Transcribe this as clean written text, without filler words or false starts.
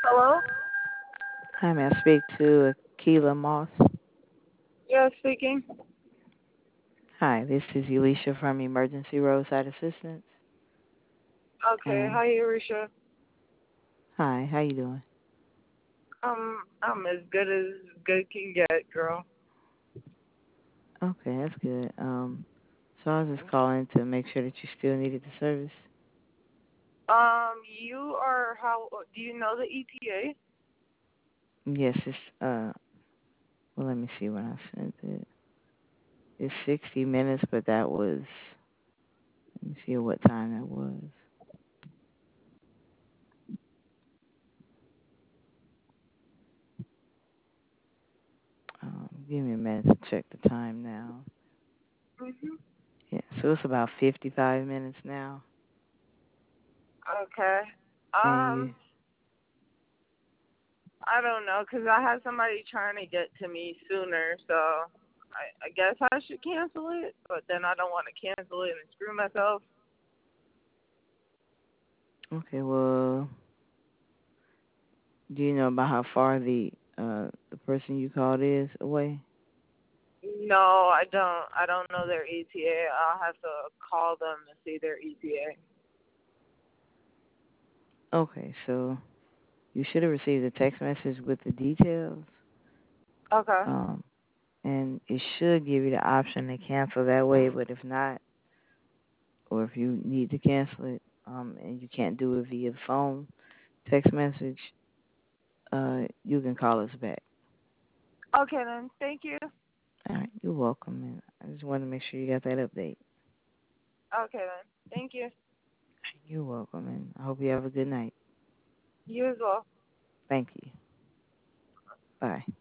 Hello? Hi, may I speak to Akila Moss? Yeah, speaking. Hi, this is Elisha from Emergency Roadside Assistance. Okay, And hi, Arisha. hi, how you doing? I'm as good can get, girl. Okay, that's good. So I was just calling to make sure that you still needed the service. You are how? Do you know the ETA? Yes, it's well, let me see when I sent it. It's 60 minutes, but that was, let me see what time that was. Give me a minute to check the time now. Mhm. Yeah, so it's about 55 minutes now. Okay. And you, I don't know, 'cause I had somebody trying to get to me sooner, so I guess I should cancel it, but then I don't want to cancel it and screw myself. okay, well, do you know about how far the person you called is away? No, I don't. I don't know their ETA. I'll have to call them to see their ETA. Okay, so you should have received a text message with the details. Okay. Um, and it should give you the option to cancel that way. But if not, or if you need to cancel it, and you can't do it via phone, text message, you can call us back. Okay then. Thank you. All right, you're welcome. And I just wanted to make sure you got that update. Okay then. Thank you. You're welcome, and I hope you have a good night. You as well. Thank you. Bye.